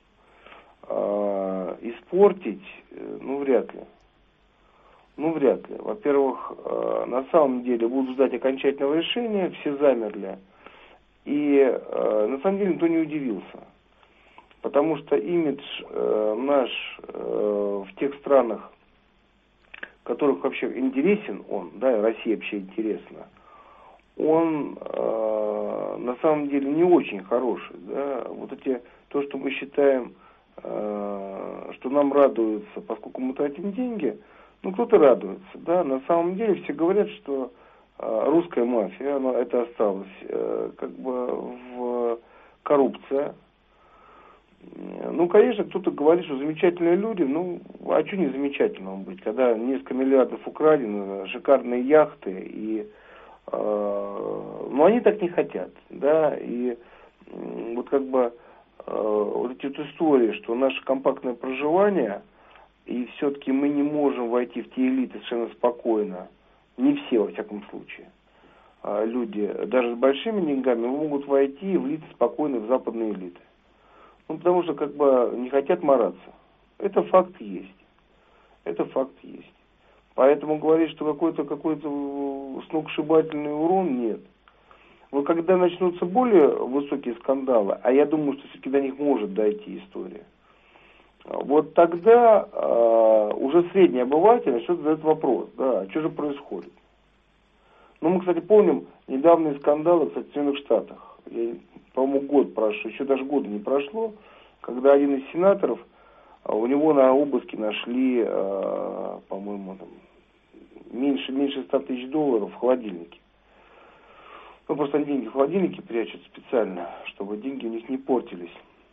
Speaker 3: А, испортить, ну, вряд ли. Ну, вряд ли. Во-первых, э, на самом деле будут ждать окончательного решения, все замерли. И э, на самом деле никто не удивился. Потому что имидж э, наш э, в тех странах, которых вообще интересен он, да, и России вообще интересно, он э, на самом деле не очень хороший, да, вот эти, то, что мы считаем, э, что нам радуются, поскольку мы тратим деньги, ну, кто-то радуется, да, на самом деле все говорят, что э, русская мафия, она, это осталось, э, как бы, в коррупция. Ну, конечно, кто-то говорит, что замечательные люди, ну, а что не замечательного быть, когда несколько миллиардов украдено, шикарные яхты, и, э, ну, они так не хотят, да, и э, вот как бы э, вот эти вот истории, что наше компактное проживание, и все-таки мы не можем войти в те элиты совершенно спокойно, не все, во всяком случае, люди, даже с большими деньгами, могут войти и влиться спокойно в западные элиты. Ну, потому что как бы не хотят мараться. Это факт есть. Это факт есть. Поэтому говорить, что какой-то какой-то сногсшибательный урон, нет. Вот когда начнутся более высокие скандалы, а я думаю, что все-таки до них может дойти история, вот тогда э, уже средний обыватель начнет задать вопрос, да, а что же происходит? Ну, мы, кстати, помним недавние скандалы, кстати, в Соединенных Штатах. Я, по-моему, год прошел, еще даже года не прошло, когда один из сенаторов, у него на обыске нашли, э, по-моему, там, меньше, меньше ста тысяч долларов в холодильнике. Ну, просто они деньги в холодильнике прячут специально, чтобы деньги у них не портились.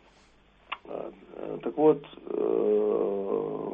Speaker 3: Так вот, э,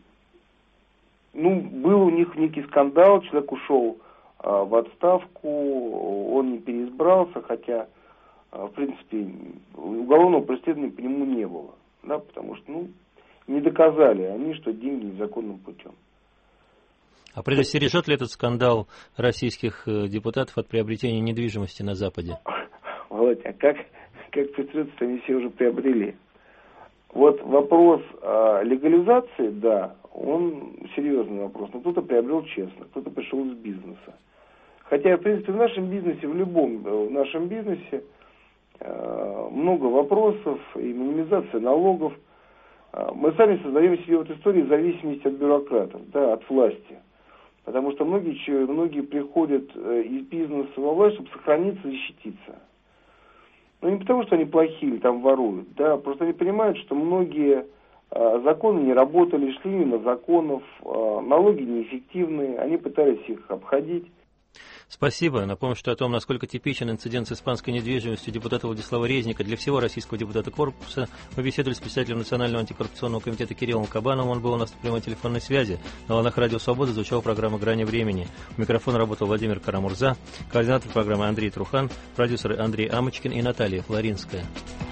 Speaker 3: ну, был у них некий скандал, человек ушел э, в отставку, он не переизбрался, хотя, э, в принципе, уголовного преследования по нему не было, да, потому что, ну, не доказали они, что деньги незаконным путем.
Speaker 2: А предостережет ли этот скандал российских депутатов от приобретения недвижимости на Западе?
Speaker 3: Володя, а как, как предприятия они все уже приобрели? Вот вопрос э, легализации, да, он серьезный вопрос. Но кто-то приобрел честно, кто-то пришел из бизнеса. Хотя, в принципе, в нашем бизнесе, в любом в нашем бизнесе э, много вопросов и минимизация налогов. Э, мы сами создаем себе вот историю зависимости от бюрократов, да, от власти. Потому что многие, многие приходят э, из бизнеса во власть, чтобы сохраниться и защититься. Ну, не потому, что они плохие или там воруют, да, просто они понимают, что многие э, законы не работали, шли мимо законов, э, налоги неэффективные, они пытались их обходить.
Speaker 2: Спасибо. Напомню, что о том, насколько типичен инцидент с испанской недвижимостью депутата Владислава Резника для всего российского депутата корпуса, мы беседовали с председателем Национального антикоррупционного комитета Кириллом Кабановым. Он был у нас на прямой телефонной связи. На волнах Радио Свобода звучала программа «Грани времени». У микрофона работал Владимир Карамурза, координатор программы Андрей Трухан, продюсеры Андрей Амочкин и Наталья Флоринская.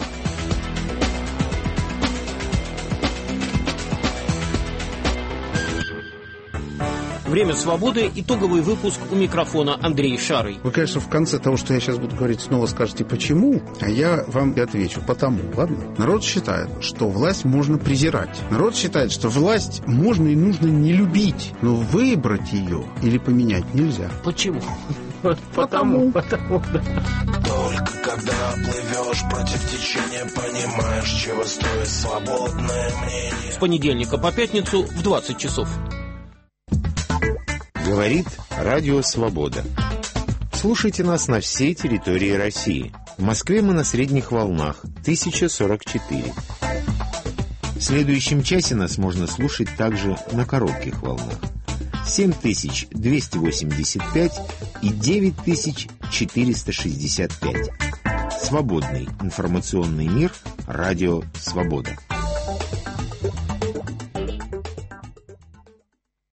Speaker 5: Время свободы. Итоговый выпуск, у микрофона Андрей Шарый.
Speaker 7: Вы, конечно, в конце того, что я сейчас буду говорить, снова скажете «почему?», а я вам и отвечу «потому». Ладно? Народ считает, что власть можно презирать. Народ считает, что власть можно и нужно не любить, но выбрать ее или поменять нельзя.
Speaker 5: Почему?
Speaker 2: Вот потому, потому, да.
Speaker 23: Только когда плывешь против течения, понимаешь, чего стоит свободное мнение.
Speaker 5: С понедельника по пятницу в двадцать часов.
Speaker 24: Говорит Радио Свобода. Слушайте нас на всей территории России. В Москве мы на средних волнах тысяча сорок четыре. В следующем часе нас можно слушать также на коротких волнах семь тысяч двести восемьдесят пять и девять тысяч четыреста шестьдесят пять. Свободный информационный мир. Радио Свобода.